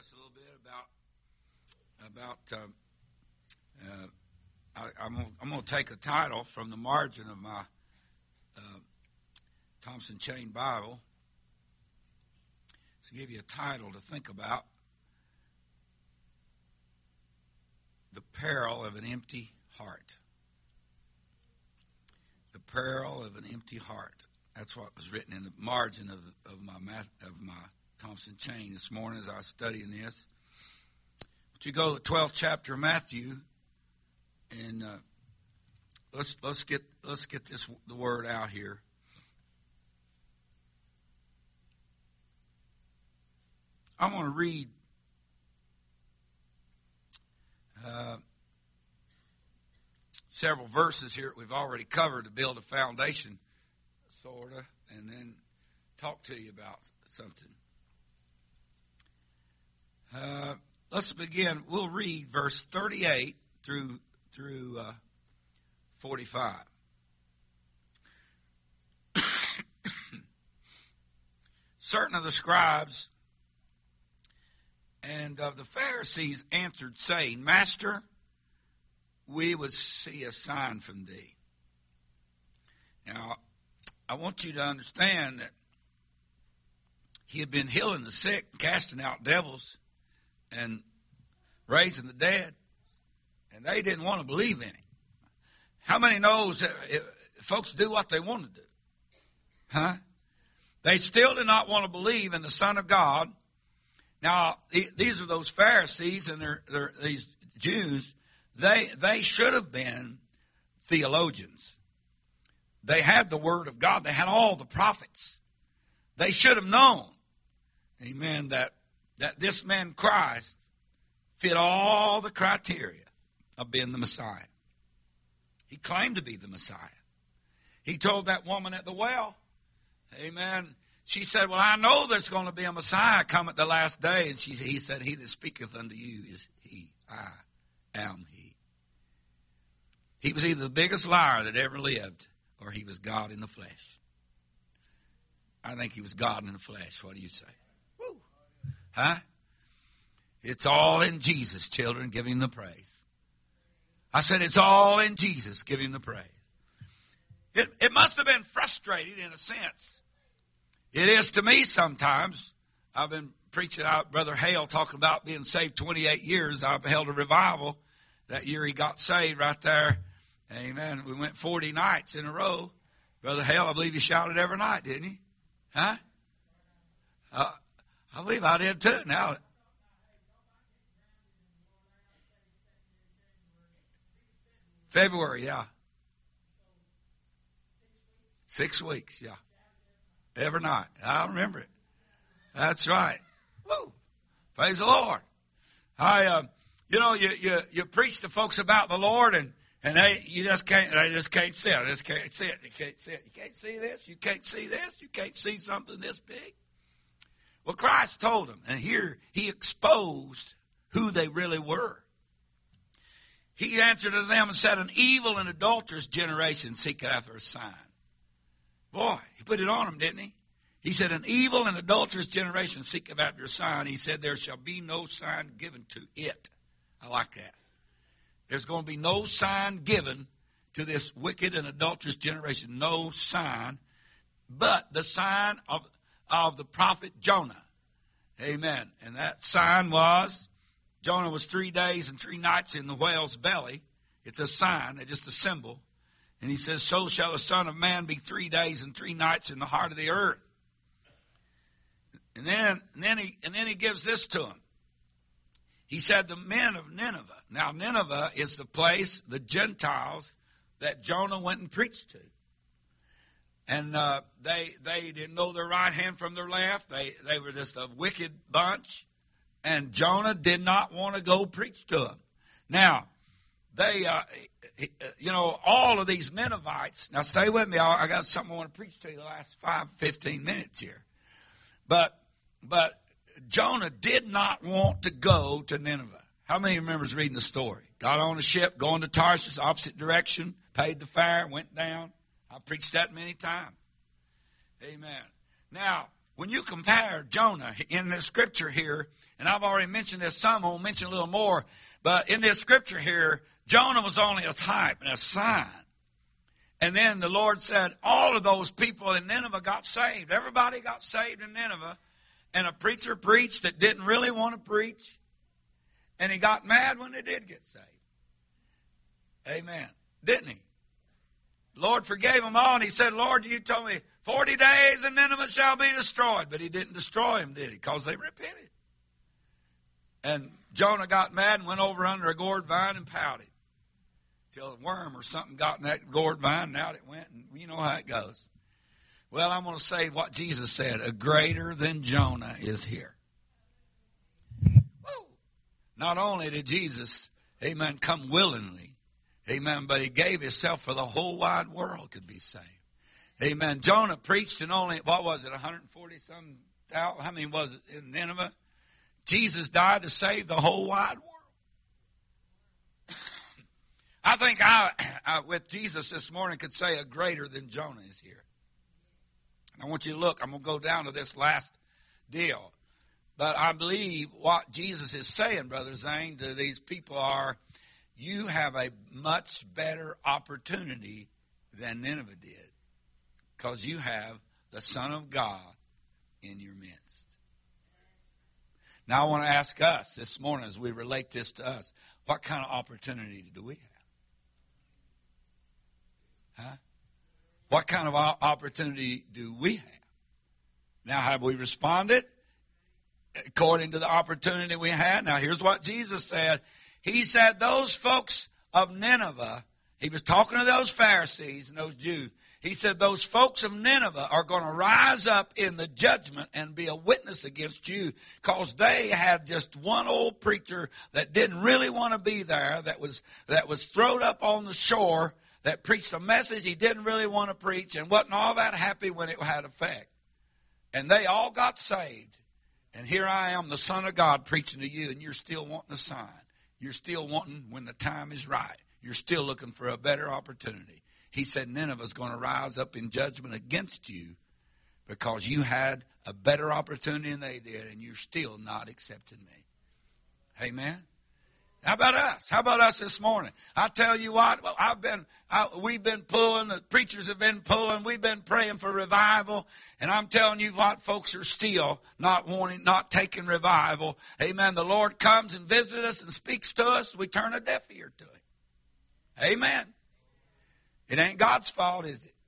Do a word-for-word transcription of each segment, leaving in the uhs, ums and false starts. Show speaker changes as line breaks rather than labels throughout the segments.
us a little bit about about. Um, uh, I, I'm gonna, I'm going to take a title from the margin of my uh, Thompson Chain Bible to give you a title to think about: the peril of an empty heart. The peril of an empty heart. That's what was written in the margin of of my math, of my Thompson Chain this morning as I was studying this. But you go to the twelfth chapter of Matthew, and uh, let's let's get let's get this the word out here. I want to read uh, several verses here that we've already covered to build a foundation, sort of, and then talk to you about something. Uh, let's begin. We'll read verse thirty-eight through through uh, forty-five. Certain of the scribes and of the Pharisees answered, saying, Master, we would see a sign from thee. Now, I want you to understand that he had been healing the sick, casting out devils, and raising the dead, and they didn't want to believe in him. How many knows that folks do what they want to do? Huh? They still did not want to believe in the Son of God. Now, these are those Pharisees and they're, they're, these Jews. They they should have been theologians. They had the Word of God. They had all the prophets. They should have known, amen, that, that this man Christ fit all the criteria of being the Messiah. He claimed to be the Messiah. He told that woman at the well, amen, she said, well, I know there's going to be a Messiah come at the last day. And she, he said, he that speaketh unto you is he. I am he. He was either the biggest liar that ever lived, or he was God in the flesh. I think he was God in the flesh. What do you say? Woo. Huh? It's all in Jesus, children. Give him the praise. I said it's all in Jesus. Give him the praise. It, it must have been frustrating in a sense. It is to me sometimes. I've been preaching out, Brother Hale talking about being saved twenty-eight years. I've held a revival. That year he got saved right there. Amen. We went forty nights in a row. Brother Hale, I believe he shouted every night, didn't he? Huh? Uh, I believe I did too. Now, February, yeah. Six weeks, yeah. Every night. I remember it. That's right. Woo. Praise the Lord. I, uh, you know, you, you, you preach to folks about the Lord and, and they, you just can't, they just can't see it. They just can't see it. You can't see it. You can't see this. You can't see this. You can't see something this big. Well, Christ told them, and here he exposed who they really were. He answered to them and said, an evil and adulterous generation seeketh after a sign. Boy, he put it on them, didn't he? He said, an evil and adulterous generation seeketh after a sign. He said, there shall be no sign given to it. I like that. There's going to be no sign given to this wicked and adulterous generation. No sign, but the sign of, of the prophet Jonah. Amen. And that sign was, Jonah was three days and three nights in the whale's belly. It's a sign, it's just a symbol. And he says, so shall the Son of Man be three days and three nights in the heart of the earth. And then, and then he, and then he gives this to him. He said, the men of Nineveh. Now, Nineveh is the place, the Gentiles, that Jonah went and preached to. And uh, they they didn't know their right hand from their left. They, they were just a wicked bunch. And Jonah did not want to go preach to them. Now, they, uh, you know, all of these Ninevites. Now, stay with me. I got something I want to preach to you the last five, fifteen minutes here. But, but Jonah did not want to go to Nineveh. How many remembers reading the story? Got on a ship, going to Tarshish, opposite direction, paid the fare, went down. I preached that many times. Amen. Now, when you compare Jonah in this scripture here, and I've already mentioned this some, I'll mention a little more, but in this scripture here, Jonah was only a type and a sign. And then the Lord said, all of those people in Nineveh got saved. Everybody got saved in Nineveh. And a preacher preached that didn't really want to preach. And he got mad when they did get saved. Amen. Didn't he? The Lord forgave them all. And he said, Lord, you told me forty days and Nineveh shall be destroyed. But he didn't destroy them, did he? Because they repented. And Jonah got mad and went over under a gourd vine and pouted. Till a worm or something got in that gourd vine, and out it went, and you know how it goes. Well, I'm going to say what Jesus said, a greater than Jonah is here. Woo. Not only did Jesus, amen, come willingly, amen, but he gave himself for the whole wide world could be saved. Amen. Jonah preached in only, what was it, one hundred forty some thousand, how many was it in Nineveh? Jesus died to save the whole wide world. I think I, I, with Jesus this morning, could say a greater than Jonah is here. I want you to look. I'm going to go down to this last deal. But I believe what Jesus is saying, Brother Zane, to these people are, you have a much better opportunity than Nineveh did. Because you have the Son of God in your midst. Now I want to ask us this morning as we relate this to us, what kind of opportunity do we have? Huh? What kind of opportunity do we have? Now, have we responded according to the opportunity we had? Now, here's what Jesus said. He said those folks of Nineveh, he was talking to those Pharisees and those Jews. He said those folks of Nineveh are going to rise up in the judgment and be a witness against you because they had just one old preacher that didn't really want to be there, that was that was thrown up on the shore, that preached a message he didn't really want to preach and wasn't all that happy when it had effect. And they all got saved. And here I am, the Son of God, preaching to you, and you're still wanting a sign. You're still wanting when the time is right. You're still looking for a better opportunity. He said Nineveh's going to rise up in judgment against you because you had a better opportunity than they did, and you're still not accepting me. Amen? How about us? How about us this morning? I tell you what, well, I've been, I, we've been pulling, the preachers have been pulling, we've been praying for revival, and I'm telling you what, folks are still not wanting, not taking revival. Amen. The Lord comes and visits us and speaks to us, we turn a deaf ear to Him. Amen. It ain't God's fault, is it?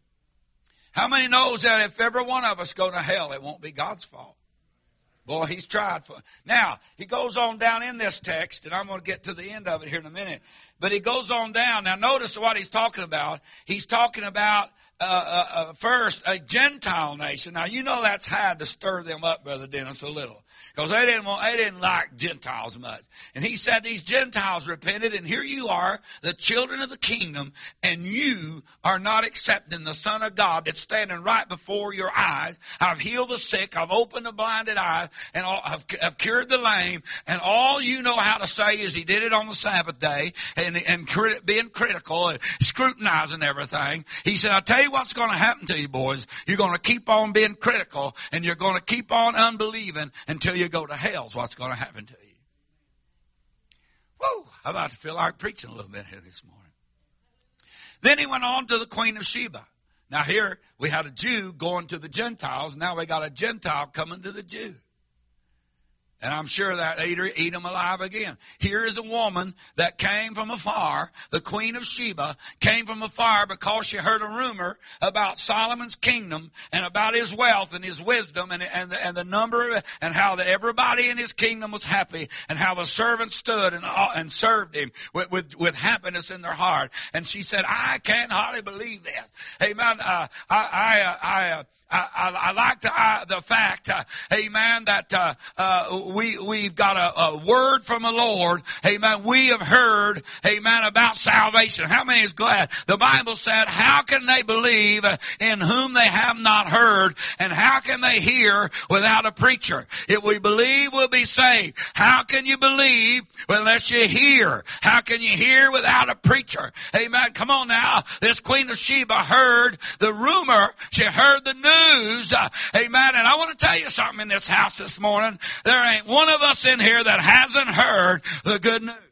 How many knows that if every one of us go to hell, it won't be God's fault? Boy, he's tried for. Now, he goes on down in this text, and I'm going to get to the end of it here in a minute. But he goes on down. Now, notice what he's talking about. He's talking about, uh, uh, uh, first, a Gentile nation. Now, you know that's had to stir them up, Brother Dennis, a little. Because they didn't want, they didn't like Gentiles much. And he said these Gentiles repented, and here you are, the children of the kingdom, and you are not accepting the Son of God that's standing right before your eyes. I've healed the sick, I've opened the blinded eyes, and all, I've, I've cured the lame, and all you know how to say is he did it on the Sabbath day, and, and crit, being critical and scrutinizing everything. He said, I'll tell you what's going to happen to you, boys. You're going to keep on being critical, and you're going to keep on unbelieving until you go to hell is what's going to happen to you. Woo! I'm about to feel like preaching a little bit here this morning. Then he went on to the Queen of Sheba. Now here we had a Jew going to the Gentiles. Now we got a Gentile coming to the Jew. And I'm sure that eat, her, eat them alive again. Here is a woman that came from afar. The Queen of Sheba came from afar because she heard a rumor about Solomon's kingdom and about his wealth and his wisdom and, and, the, and the number of, and how that everybody in his kingdom was happy and how the servants stood and, and served him with, with, with happiness in their heart. And she said, I can't hardly believe this. Amen. Uh, I, I, I, uh, I, I, I like the, uh, the fact, uh, amen, that uh, uh, we, we've got a, a word from the Lord. Amen. We have heard, amen, about salvation. How many is glad? The Bible said, how can they believe in whom they have not heard? And how can they hear without a preacher? If we believe, we'll be saved. How can you believe unless you hear? How can you hear without a preacher? Amen. Come on now. This Queen of Sheba heard the rumor. She heard the news. Uh, amen. And I want to tell you something in this house this morning. There ain't one of us in here that hasn't heard the good news.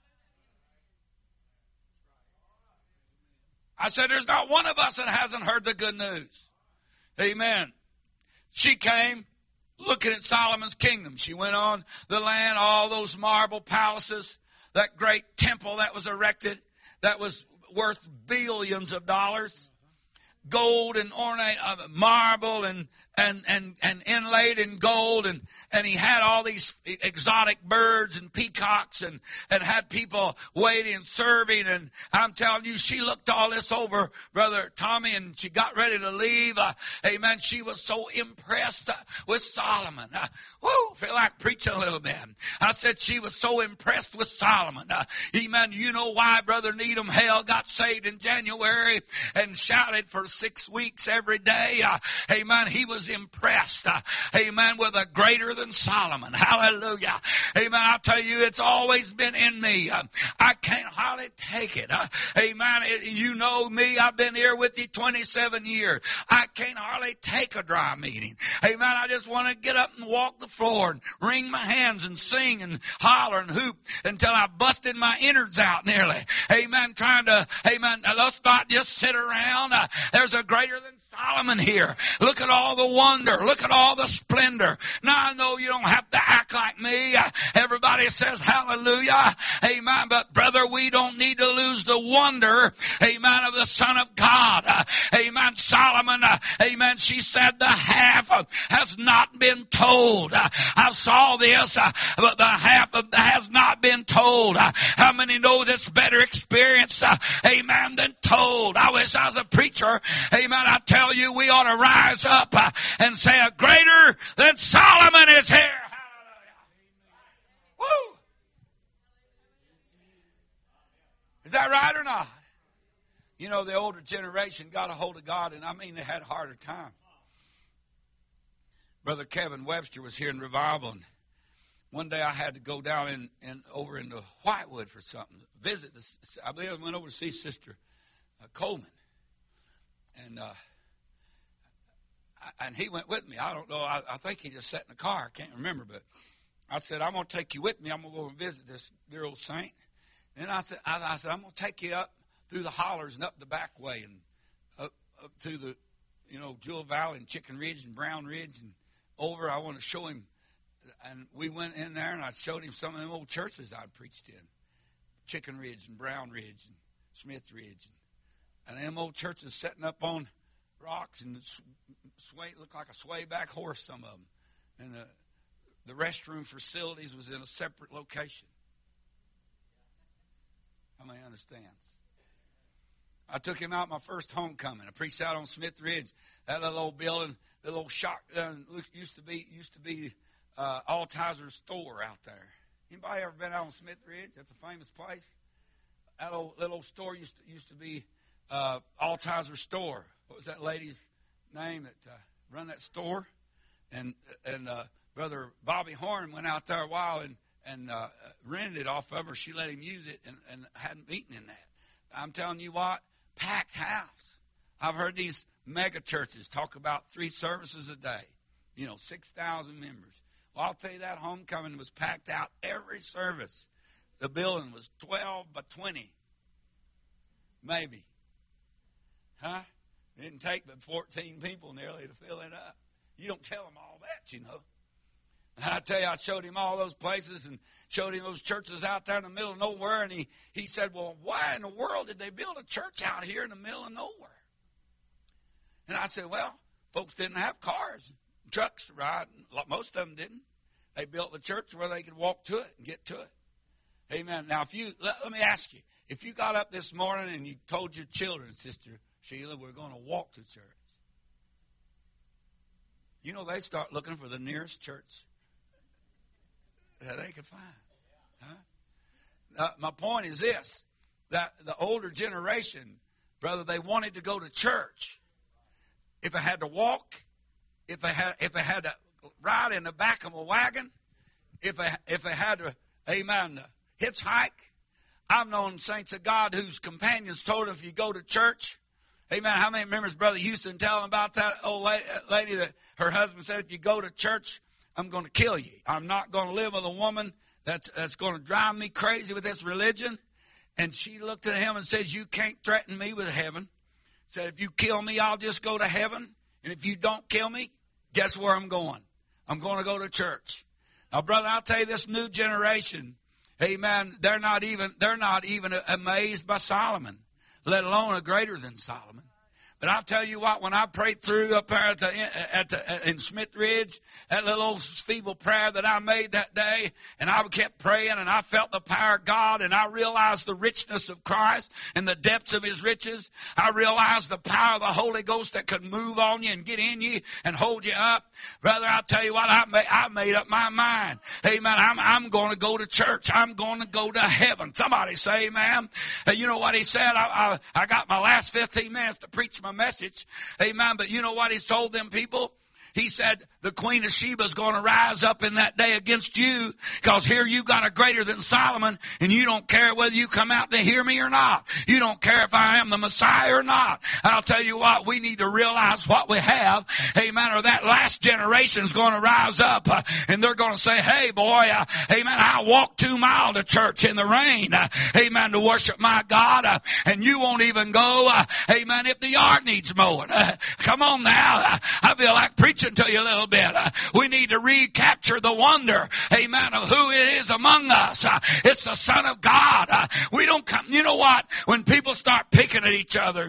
I said there's not one of us that hasn't heard the good news. Amen. She came looking at Solomon's kingdom. She went on the land, all those marble palaces, that great temple that was erected that was worth billions of dollars. Gold and ornate, uh, marble and, and, and, and inlaid in gold. And, and he had all these exotic birds and peacocks and, and had people waiting and serving. And I'm telling you, she looked all this over, Brother Tommy, and she got ready to leave. Uh, amen. She was so impressed uh, with Solomon. Uh, woo, feel like preaching a little bit. I said she was so impressed with Solomon. Uh, amen. You know why Brother Needham Hale got saved in January and shouted for six weeks every day. Uh, amen. He was impressed. Uh, amen. With a greater than Solomon. Hallelujah. Amen. I tell you, it's always been in me. Uh, I can't hardly take it. Uh, amen. It, you know me. I've been here with you twenty-seven years. I can't hardly take a dry meeting. Amen. I just want to get up and walk the floor and wring my hands and sing and holler and hoop until I busted my innards out nearly. Amen. Trying to, amen. Let's not just sit around. Uh, there's a greater than Solomon here. Look at all the wonder. Look at all the splendor. Now I know you don't have to act like me. Uh, everybody says hallelujah. Amen. But brother, we don't need to lose the wonder, amen, of the Son of God. Uh, amen. Solomon, uh, amen. She said the half uh, has not been told. Uh, I saw this, uh, but the half of, has not been told. Uh, how many know that's better experienced, uh, amen, than told? I wish I was a preacher. Amen. I tell you, we ought to rise up uh, and say, a greater than Solomon is here. Hallelujah. Woo! Is that right or not? You know, the older generation got a hold of God, and I mean they had a harder time. Brother Kevin Webster was here in revival, and one day I had to go down in, in over into Whitewood for something. Visit this, I believe I went over to see Sister uh, Coleman. And uh, and he went with me. I don't know. I, I think he just sat in the car. I can't remember. But I said, I'm going to take you with me. I'm going to go and visit this dear old saint. And I said, I, I said, I'm going to take you up through the hollers and up the back way and up, up through the, you know, Jewel Valley and Chicken Ridge and Brown Ridge and over. I want to show him. And we went in there and I showed him some of them old churches I preached in. Chicken Ridge and Brown Ridge and Smith Ridge. And them old churches setting up on rocks and sway, looked like a sway-back horse, some of them. And the, the restroom facilities was in a separate location. How many understands? I took him out my first homecoming. I preached out on Smith Ridge. That little old building, the little shop, uh, used to be used to be uh, Altizer store out there. Anybody ever been out on Smith Ridge? That's a famous place. That old little old store used to, used to be Uh, Altizer store. What was that lady's name that uh, run that store? And and uh, Brother Bobby Horn went out there a while and and uh, rented it off of her. She let him use it and, and hadn't eaten in that. I'm telling you what, packed house. I've heard these mega churches talk about three services a day. You know, six thousand members. Well, I'll tell you that homecoming was packed out every service. The building was twelve by twenty, maybe. Huh? It didn't take but fourteen people nearly to fill it up. You don't tell them all that, you know. And I tell you, I showed him all those places and showed him those churches out there in the middle of nowhere. And he, he said, well, why in the world did they build a church out here in the middle of nowhere? And I said, well, folks didn't have cars, trucks to ride. Most of them didn't. They built the church where they could walk to it and get to it. Amen. Now, if you let, let me ask you, if you got up this morning and you told your children, Sister Sheila, we're going to walk to church. You know, they start looking for the nearest church that they could find. Huh? Uh, my point is this, that the older generation, brother, they wanted to go to church. If they had to walk, if they had if they had to ride in the back of a wagon, if they, if they had to, amen, hitchhike. I've known saints of God whose companions told them, if you go to church, amen, how many remembers Brother Houston telling about that old lady, lady that her husband said, if you go to church, I'm going to kill you. I'm not going to live with a woman that's, that's going to drive me crazy with this religion. And she looked at him and says, you can't threaten me with heaven. Said, if you kill me, I'll just go to heaven. And if you don't kill me, guess where I'm going? I'm going to go to church. Now, brother, I'll tell you, this new generation, amen, they're not even, they're not even amazed by Solomon, let alone a greater than Solomon. But I'll tell you what, when I prayed through up there at the, at the, in Smith Ridge, that little old feeble prayer that I made that day, and I kept praying, and I felt the power of God, and I realized the richness of Christ and the depths of His riches. I realized the power of the Holy Ghost that could move on you and get in you and hold you up. Brother, I'll tell you what, I made, I made up my mind. Amen. I'm, I'm going to go to church. I'm going to go to heaven. Somebody say amen. And you know what he said? I, I, I got my last fifteen minutes to preach my message. Amen. But you know what he's told them people? He said, the Queen of Sheba is going to rise up in that day against you, because here you got a greater than Solomon, and you don't care whether you come out to hear me or not. You don't care if I am the Messiah or not. I'll tell you what, we need to realize what we have. Amen. Or that last generation is going to rise up, uh, and they're going to say, hey boy, uh, amen, I walked two miles to church in the rain, uh, amen, to worship my God, uh, and you won't even go, uh, amen, if the yard needs mowing. Uh, come on now. Uh, I feel like preaching to you a little bit. Uh, we need to recapture the wonder, amen, of who it is among us. Uh, it's the Son of God. Uh, we don't come, you know what? When people start picking at each other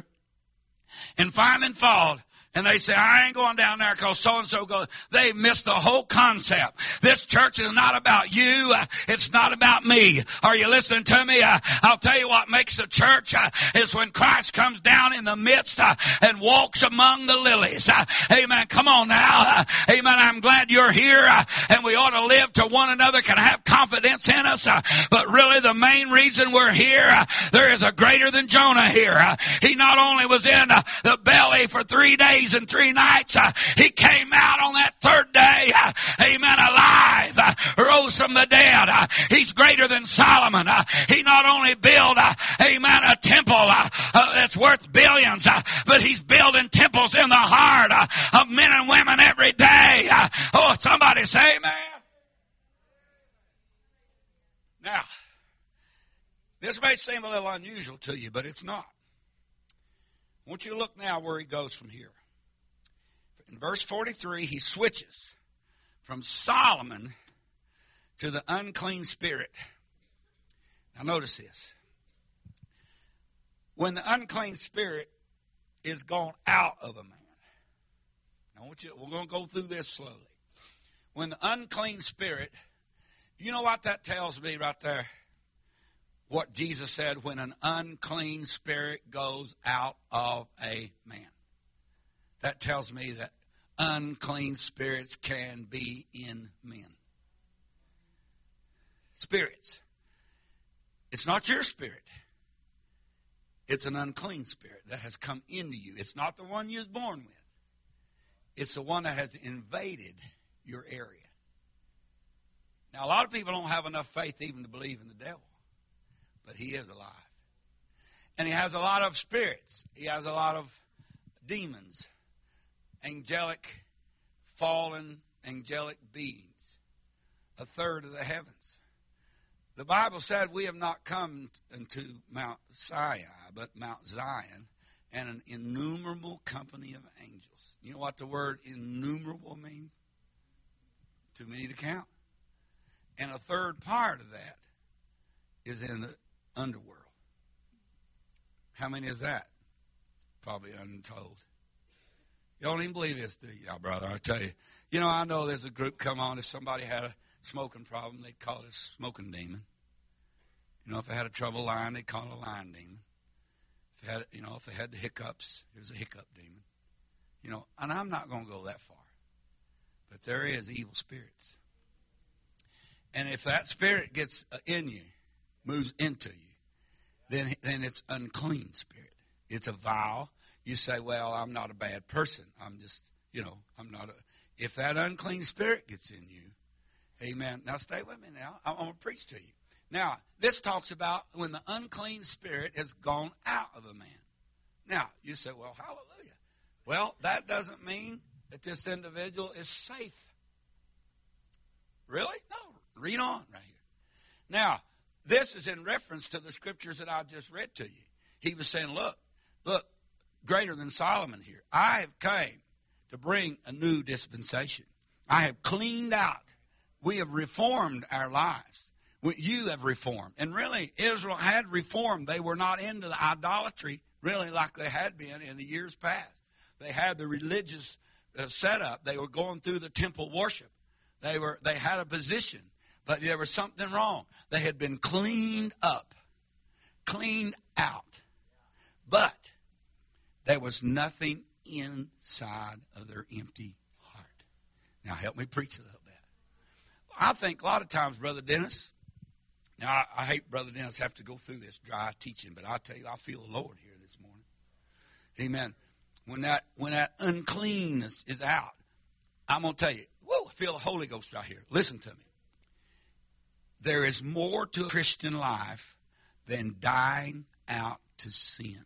and finding fault, and they say, I ain't going down there because so-and-so goes. They missed the whole concept. This church is not about you. Uh, it's not about me. Are you listening to me? Uh, I'll tell you what makes the church uh, is when Christ comes down in the midst uh, and walks among the lilies. Uh, amen. Come on now. Uh, amen. I'm glad you're here. Uh, and we ought to live to one another, can have confidence in us. Uh, but really the main reason we're here, uh, there is a greater than Jonah here. Uh, he not only was in uh, the belly for three days and three nights, uh, he came out on that third day, uh, amen, alive, uh, rose from the dead. Uh, he's greater than Solomon. Uh, he not only built, uh, amen, a temple uh, uh, that's worth billions, uh, but he's building temples in the heart uh, of men and women every day. Uh, oh, somebody say amen. Now, this may seem a little unusual to you, but it's not. I want you to look now where he goes from here. In verse forty-three, he switches from Solomon to the unclean spirit. Now notice this. When the unclean spirit is gone out of a man. Now I want you, we're going to go through this slowly. When the unclean spirit, you know what that tells me right there? What Jesus said, when an unclean spirit goes out of a man. That tells me that unclean spirits can be in men. Spirits. It's not your spirit. It's an unclean spirit that has come into you. It's not the one you was born with. It's the one that has invaded your area. Now, a lot of people don't have enough faith even to believe in the devil. But he is alive. And he has a lot of spirits. He has a lot of demons. Angelic, fallen, angelic beings. A third of the heavens. The Bible said we have not come into Mount Sinai, but Mount Zion, and an innumerable company of angels. You know what the word innumerable means? Too many to count. And a third part of that is in the underworld. How many is that? Probably untold. You don't even believe this, do you? Now, brother, I tell you. You know, I know there's a group come on. If somebody had a smoking problem, they'd call it a smoking demon. You know, if they had a trouble lying, they'd call it a lying demon. If they had, you know, if they had the hiccups, it was a hiccup demon. You know, and I'm not going to go that far. But there is evil spirits. And if that spirit gets in you, moves into you, then then it's unclean spirit. It's a vile. You say, well, I'm not a bad person. I'm just, you know, I'm not a. If that unclean spirit gets in you, amen. Now stay with me now. I'm going to preach to you. Now, this talks about when the unclean spirit has gone out of a man. Now, you say, well, hallelujah. Well, that doesn't mean that this individual is safe. Really? No. Read on right here. Now, this is in reference to the scriptures that I just read to you. He was saying, look, look, greater than Solomon here. I have came to bring a new dispensation. I have cleaned out. We have reformed our lives. We, you have reformed. And really, Israel had reformed. They were not into the idolatry, really, like they had been in the years past. They had the religious uh, setup. They were going through the temple worship. They were. They had a position. But there was something wrong. They had been cleaned up, cleaned out. But there was nothing inside of their empty heart. Now, help me preach a little bit. I think a lot of times, Brother Dennis, now I, I hate Brother Dennis have to go through this dry teaching, but I tell you, I feel the Lord here this morning. Amen. When that, when that uncleanness is out, I'm going to tell you, whoa, I feel the Holy Ghost right here. Listen to me. There is more to a Christian life than dying out to sin.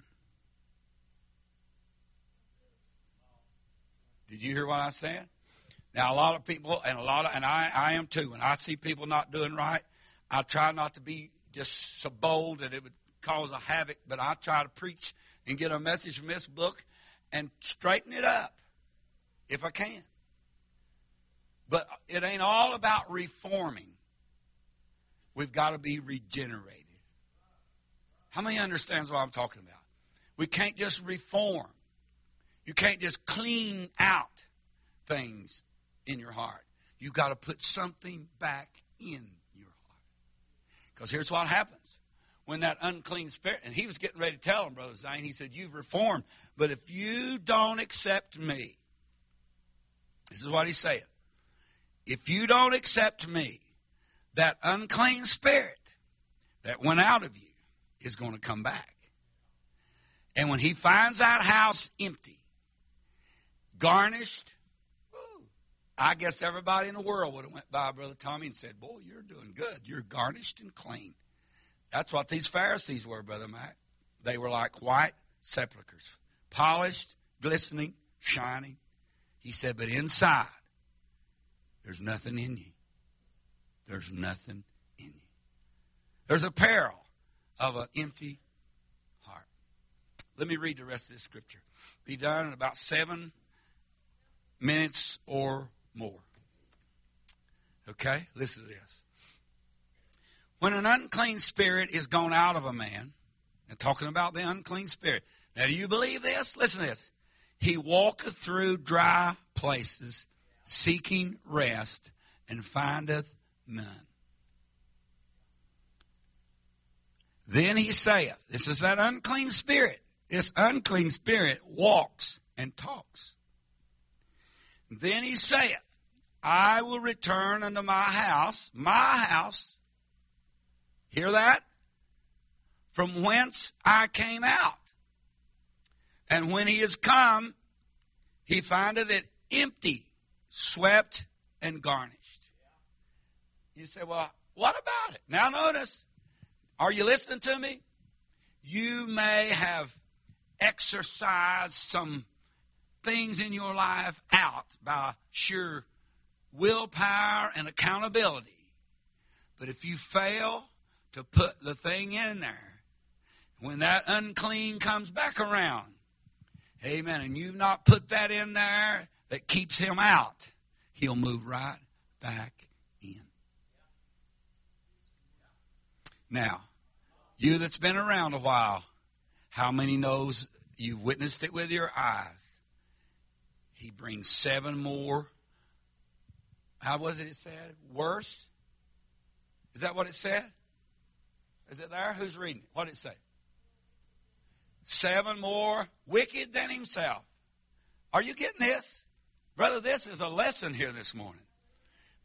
Did you hear what I said? Now, a lot of people, and a lot of, and I, I am too, when I see people not doing right, I try not to be just so bold that it would cause a havoc, but I try to preach and get a message from this book and straighten it up if I can. But it ain't all about reforming. We've got to be regenerated. How many understands what I'm talking about? We can't just reform. You can't just clean out things in your heart. You've got to put something back in your heart. Because here's what happens. When that unclean spirit, and he was getting ready to tell him, Brother Zane, he said, you've reformed, but if you don't accept me, this is what he said. If you don't accept me, that unclean spirit that went out of you is going to come back. And when he finds that house empty, garnished, woo, I guess everybody in the world would have went by Brother Tommy and said, boy, you're doing good. You're garnished and clean. That's what these Pharisees were, Brother Mac. They were like white sepulchres, polished, glistening, shining. He said, but inside, there's nothing in you. There's nothing in you. There's a peril of an empty heart. Let me read the rest of this scripture. Be done in about seven minutes or more. Okay? Listen to this. When an unclean spirit is gone out of a man, and talking about the unclean spirit. Now, do you believe this? Listen to this. He walketh through dry places, seeking rest, and findeth none. Then he saith, this is that unclean spirit. This unclean spirit walks and talks. Then he saith, I will return unto my house, my house. Hear that? From whence I came out. And when he is come, he findeth it empty, swept, and garnished. You say, well, what about it? Now notice, are you listening to me? You may have exercised some things in your life out by sheer willpower and accountability. But if you fail to put the thing in there, when that unclean comes back around, amen, and you've not put that in there that keeps him out, he'll move right back in. Now, you that's been around a while, how many knows you've witnessed it with your eyes? He brings seven more. How was it it said? Worse? Is that what it said? Is it there? Who's reading it? What did it say? Seven more wicked than himself. Are you getting this? Brother, this is a lesson here this morning.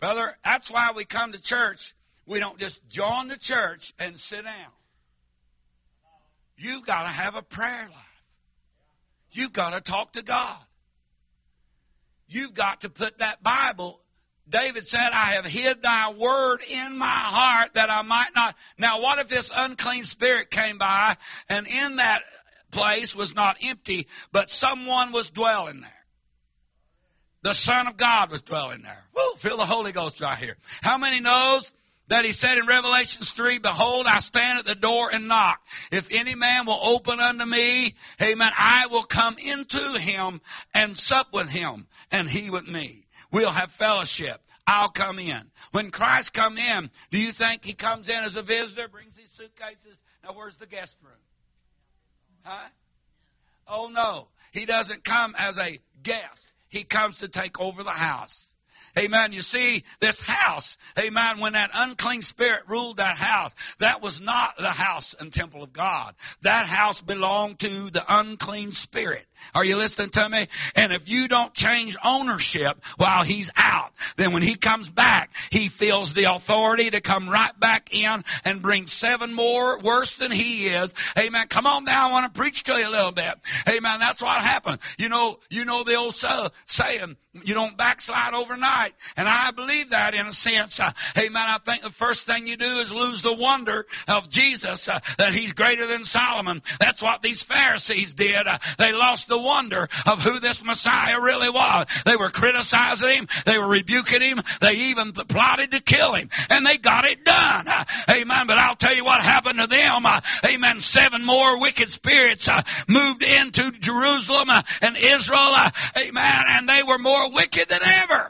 Brother, that's why we come to church. We don't just join the church and sit down. You've got to have a prayer life. You've got to talk to God. You've got to put that Bible. David said, I have hid thy word in my heart that I might not. Now, what if this unclean spirit came by and in that place was not empty, but someone was dwelling there? The Son of God was dwelling there. Woo, feel the Holy Ghost right here. How many knows that he said in Revelation three, behold, I stand at the door and knock. If any man will open unto me, amen, I will come into him and sup with him, and he with me. We'll have fellowship. I'll come in. When Christ come in, do you think he comes in as a visitor, brings these suitcases? Now, where's the guest room? Huh? Oh, no. He doesn't come as a guest. He comes to take over the house. Amen. You see, this house, amen, when that unclean spirit ruled that house, that was not the house and temple of God. That house belonged to the unclean spirit. Are you listening to me? And if you don't change ownership while he's out, then when he comes back, he feels the authority to come right back in and bring seven more worse than he is. Amen. Come on down. I want to preach to you a little bit. Amen. That's what happened. You know, you know the old saying, you don't backslide overnight. And I believe that in a sense. Uh, amen. I think the first thing you do is lose the wonder of Jesus, uh, that he's greater than Solomon. That's what these Pharisees did. Uh, they lost the wonder of who this Messiah really was. They were criticizing him. They were rebuking him. They even plotted to kill him. And they got it done. Uh, amen. But I'll tell you what happened to them. Uh, amen. Seven more wicked spirits uh, moved into Jerusalem uh, and Israel. Uh, amen. And they were more wicked than ever.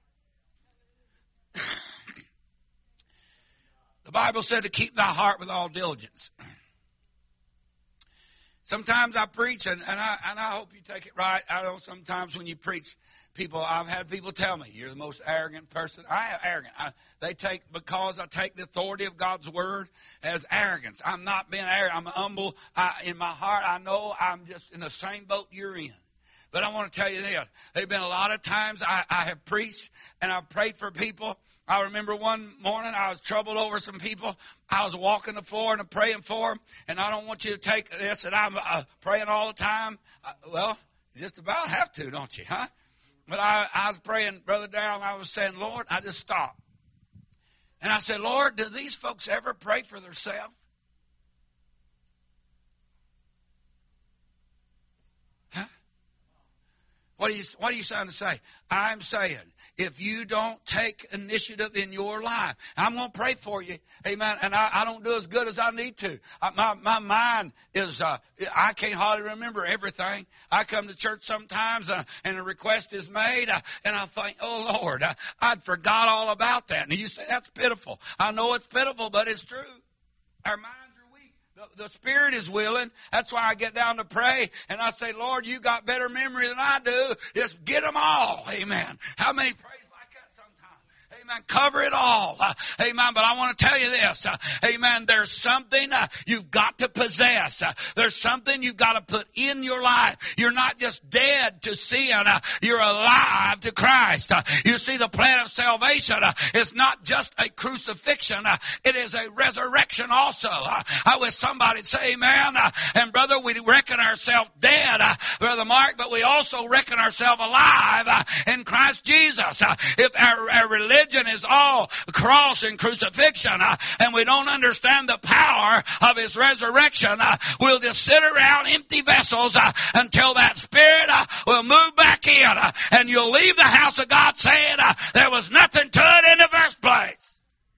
The Bible said to keep thy heart with all diligence. Sometimes I preach, and, and, I, and I hope you take it right. I know sometimes when you preach, people, I've had people tell me, you're the most arrogant person. I am arrogant. I, they take, because I take the authority of God's word as arrogance. I'm not being arrogant. I'm humble. I, in my heart, I know I'm just in the same boat you're in. But I want to tell you this. There have been a lot of times I, I have preached and I've prayed for people. I remember one morning I was troubled over some people. I was walking the floor and I'm praying for them. And I don't want you to take this that I'm uh, praying all the time. Uh, well, you just about have to, don't you, huh? But I, I was praying, Brother Darrell, I was saying, Lord, I just stopped. And I said, Lord, do these folks ever pray for themselves? What are you, what are you trying to say? I'm saying, if you don't take initiative in your life, I'm going to pray for you. Amen. And I, I don't do as good as I need to. I, my, my mind is, uh, I can't hardly remember everything. I come to church sometimes uh, and a request is made uh, and I think, oh Lord, I, I'd forgot all about that. And you say, that's pitiful. I know it's pitiful, but it's true. Our minds The, the spirit is willing. That's why I get down to pray and I say, Lord, you got better memory than I do. Just get them all. Amen. How many praise like that sometimes? Amen. Cover it all. Uh, amen. But I want to tell you this. Uh, amen. There's something uh, you've got to possess. Uh, there's something you've got to put in your life. You're not just dead to sin. Uh, you're alive to Christ. Uh, you see, the plan of salvation uh, is not just a crucifixion. Uh, it is a resurrection also. Uh, I wish somebody would say amen. Uh, and brother, we reckon ourselves dead, uh, Brother Mark, but we also reckon ourselves alive uh, in Christ Jesus. Uh, if our, our religion is all cross and crucifixion, uh, and we don't understand the power of his resurrection, uh, we'll just sit around empty vessels uh, until that spirit uh, will move back in, uh, and you'll leave the house of God saying uh, there was nothing to it in the first place.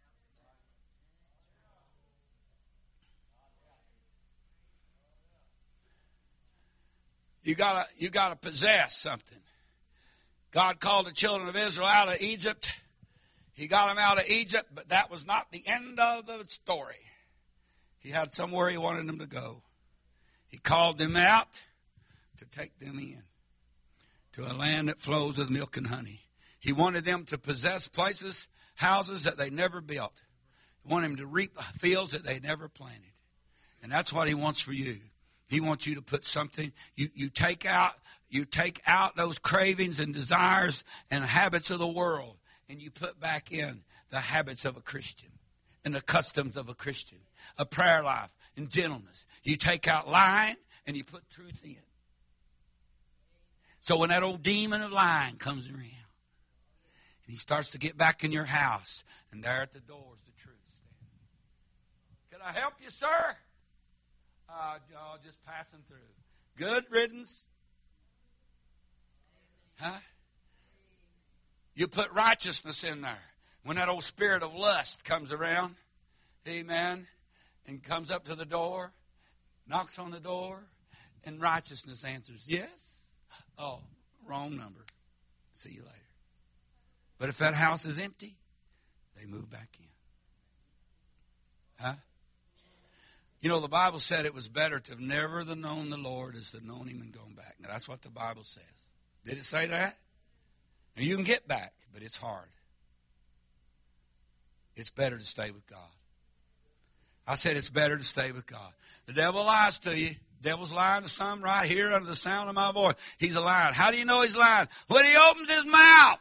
You gotta, you gotta possess something. God called the children of Israel out of Egypt. He got them out of Egypt, but that was not the end of the story. He had somewhere he wanted them to go. He called them out to take them in to a land that flows with milk and honey. He wanted them to possess places, houses that they never built. He wanted them to reap fields that they never planted. And that's what he wants for you. He wants you to put something, you, you take out, you take out those cravings and desires and habits of the world. and you put back in the habits of a Christian and the customs of a Christian, a prayer life and gentleness. You take out lying and you put truth in. So when that old demon of lying comes around and he starts to get back in your house, and there at the door is the truth standing. Can I help you, sir? Uh, oh, just passing through. Good riddance. Huh? You put righteousness in there. When that old spirit of lust comes around, amen, and comes up to the door, knocks on the door, and righteousness answers, yes. Oh, wrong number. See you later. But if that house is empty, they move back in. Huh? You know, the Bible said it was better to have never known the Lord as to have known him and gone back. Now, that's what the Bible says. Did it say that? Now, you can get back, but it's hard. It's better to stay with God. I said it's better to stay with God. The devil lies to you. The devil's lying to some right here under the sound of my voice. He's a liar. How do you know he's lying? When he opens his mouth.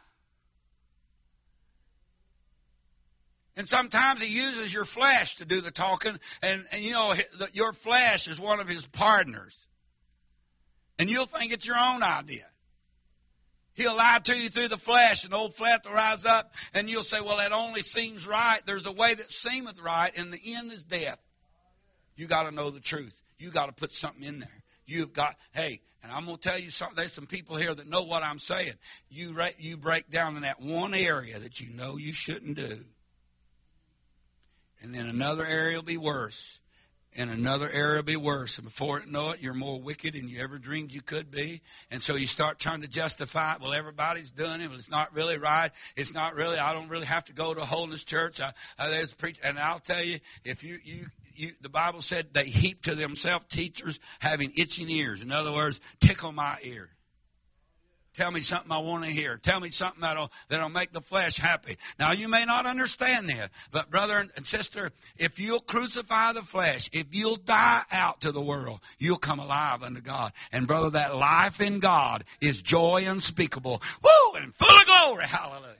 And sometimes he uses your flesh to do the talking. And, and you know, your flesh is one of his partners. And you'll think it's your own idea. He'll lie to you through the flesh, and the old flesh will rise up, and you'll say, well, that only seems right. There's a way that seemeth right, and the end is death. You got to know the truth. You got to put something in there. You've got, hey, and I'm going to tell you something. There's some people here that know what I'm saying. You, you break down in that one area that you know you shouldn't do. And then another area will be worse. And another area will be worse. And before you know it, you're more wicked than you ever dreamed you could be. And so you start trying to justify it. Well, everybody's doing it. Well, it's not really right. It's not really, I don't really have to go to a holiness church. I, I, there's preach, and I'll tell you, if you, you, you, the Bible said they heap to themselves teachers having itching ears. In other words, tickle my ear. Tell me something I want to hear. Tell me something that'll, that'll make the flesh happy. Now, you may not understand that, but brother and sister, if you'll crucify the flesh, if you'll die out to the world, you'll come alive unto God. And brother, that life in God is joy unspeakable. Woo! And full of glory. Hallelujah.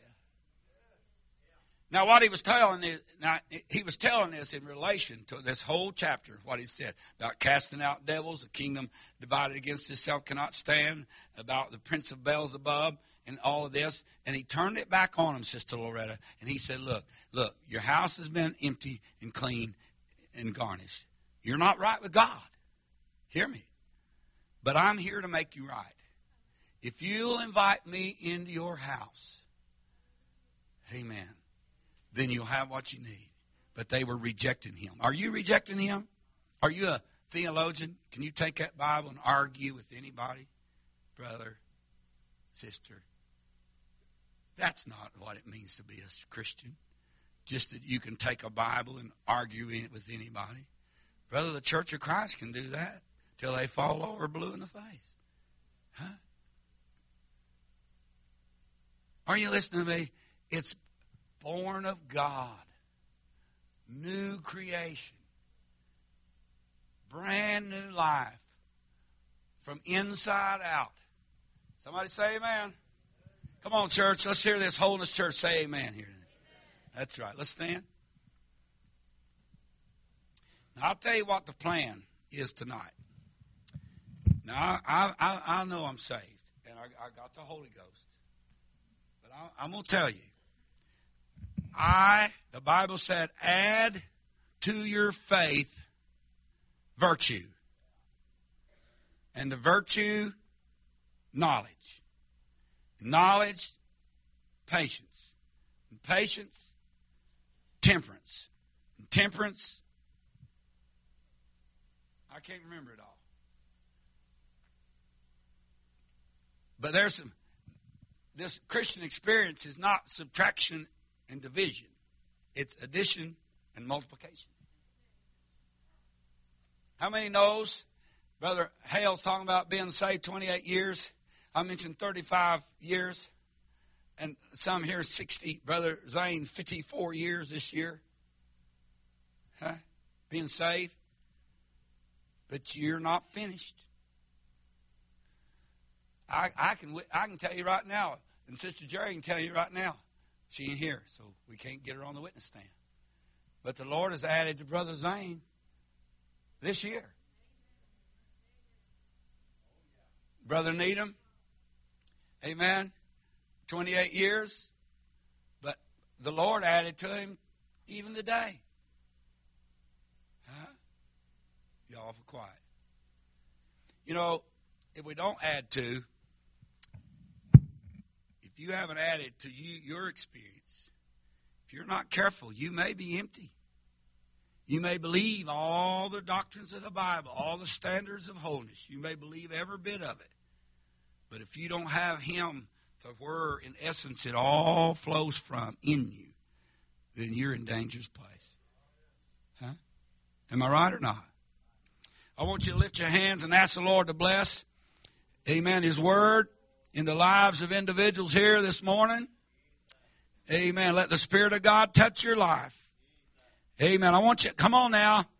Now, what he was telling is, now he was telling this in relation to this whole chapter, what he said about casting out devils, the kingdom divided against itself cannot stand, about the prince of Beelzebub, and all of this. And he turned it back on him, Sister Loretta, and he said, look, look, your house has been empty and clean and garnished. You're not right with God. Hear me. But I'm here to make you right. If you'll invite me into your house, amen, then you'll have what you need. But they were rejecting him. Are you rejecting him? Are you a theologian? Can you take that Bible and argue with anybody? Brother, sister. That's not what it means to be a Christian. Just that you can take a Bible and argue in it with anybody. Brother, the Church of Christ can do that till they fall over blue in the face. Huh? Are you listening to me? It's born of God, new creation, brand new life, from inside out. Somebody say amen. Come on, church. Let's hear this holiness church say amen here. That's right. Let's stand. Now, I'll tell you what the plan is tonight. Now, I I, I know I'm saved, and I, I got the Holy Ghost. But I, I'm going to tell you, I, the Bible said, add to your faith virtue. And the virtue, knowledge. Knowledge, patience. And patience, temperance. And temperance, I can't remember it all. But there's some, this Christian experience is not subtraction and division. It's addition and multiplication. How many knows? Brother Hale's talking about being saved twenty-eight years. I mentioned thirty-five years. And some here sixty. Brother Zane, fifty-four years this year. Huh? Being saved. But you're not finished. I, I can I can tell you right now, and Sister Jerry can tell you right now, She ain't here, so we can't get her on the witness stand. But the Lord has added to Brother Zane this year. Brother Needham, amen, twenty-eight years. But the Lord added to him even today. Huh? Y'all awful quiet. You know, if we don't add to, if you haven't added to you your experience, if you're not careful, you may be empty. You may believe all the doctrines of the Bible, all the standards of holiness. You may believe every bit of it. But if you don't have Him to where, in essence, it all flows from in you, then you're in dangerous place. Huh? Am I right or not? I want you to lift your hands and ask the Lord to bless, amen, His Word in the lives of individuals here this morning. Amen. Let the Spirit of God touch your life. Amen. I want you, come on now.